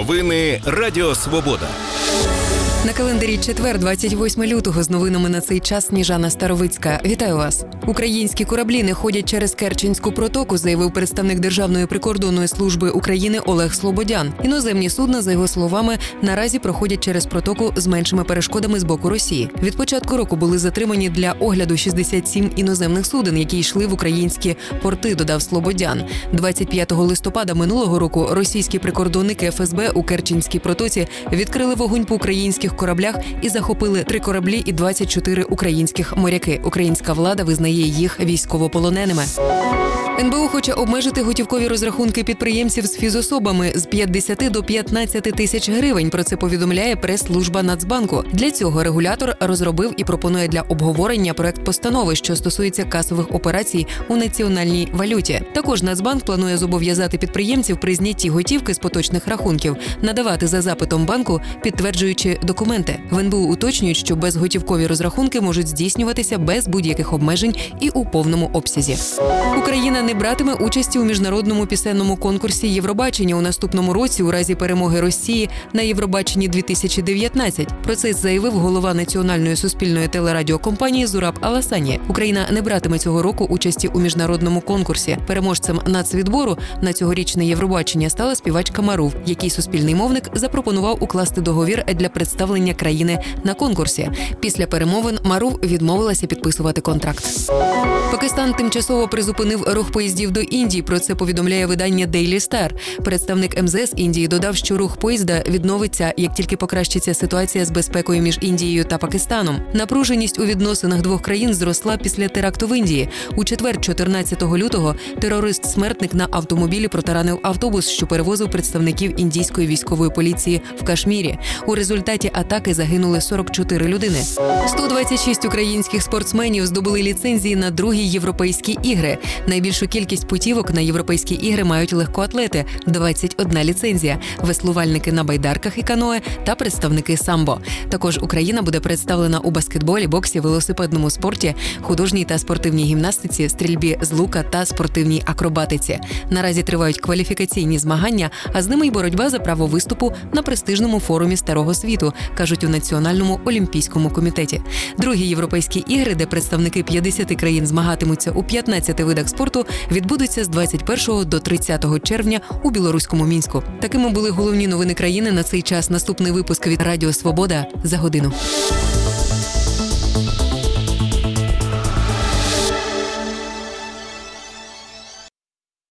Новини Радіо Свобода. На календарі четвер, 28 лютого, з новинами на цей час Сніжана Старовицька. Вітаю вас. Українські кораблі не ходять через Керченську протоку, заявив представник Державної прикордонної служби України Олег Слободян. Іноземні судна, за його словами, наразі проходять через протоку з меншими перешкодами з боку Росії. Від початку року були затримані для огляду 67 іноземних суден, які йшли в українські порти, додав Слободян. 25 листопада минулого року російські прикордонники ФСБ у Керченській протоці відкрили вогонь по українських кораблях і захопили 3 кораблі і 24 українських моряки. Українська влада визнає їх військовополоненими. НБУ хоче обмежити готівкові розрахунки підприємців з фізособами з 50 до 15 тисяч гривень. Про це повідомляє прес-служба Нацбанку. Для цього регулятор розробив і пропонує для обговорення проект постанови, що стосується касових операцій у національній валюті. Також Нацбанк планує зобов'язати підприємців при знятті готівки з поточних рахунків надавати за запитом банку підтверджуючі документи. В НБУ уточнюють, що безготівкові розрахунки можуть здійснюватися без будь-яких обмежень і у повному обсязі. Україна не братиме участі у міжнародному пісенному конкурсі Євробачення у наступному році у разі перемоги Росії на Євробаченні 2019. Про це заявив голова національної суспільної телерадіокомпанії Зураб Аласаньє. Україна не братиме цього року участі у міжнародному конкурсі. Переможцем нацвідбору на цьогорічне Євробачення стала співачка Марув, який суспільний мовник запропонував укласти договір для представлення країни на конкурсі. Після перемовин Марув відмовилася підписувати контракт. Пакистан тимчасово призупинив рух поїздів до Індії. Про це повідомляє видання Daily Star. Представник МЗС Індії додав, що рух поїзда відновиться, як тільки покращиться ситуація з безпекою між Індією та Пакистаном. Напруженість у відносинах двох країн зросла після теракту в Індії. У четвер, 14 лютого, терорист-смертник на автомобілі протаранив автобус, що перевозив представників індійської військової поліції в Кашмірі. У результаті атаки загинули 44 людини. 126 українських спортсменів здобули ліцензії на другі європейські ігри. Найбільшу кількість путівок на європейські ігри мають легкоатлети – 21 ліцензія, веслувальники на байдарках і каное та представники самбо. Також Україна буде представлена у баскетболі, боксі, велосипедному спорті, художній та спортивній гімнастиці, стрільбі з лука та спортивній акробатиці. Наразі тривають кваліфікаційні змагання, а з ними й боротьба за право виступу на престижному форумі Старого світу, кажуть у Національному олімпійському комітеті. Другі європейські ігри, де представники 50 країн змагатимуться у 15 видах спорту, відбудуться з 21 до 30 червня у білоруському Мінську. Такими були головні новини країни на цей час. Наступний випуск від Радіо Свобода за годину.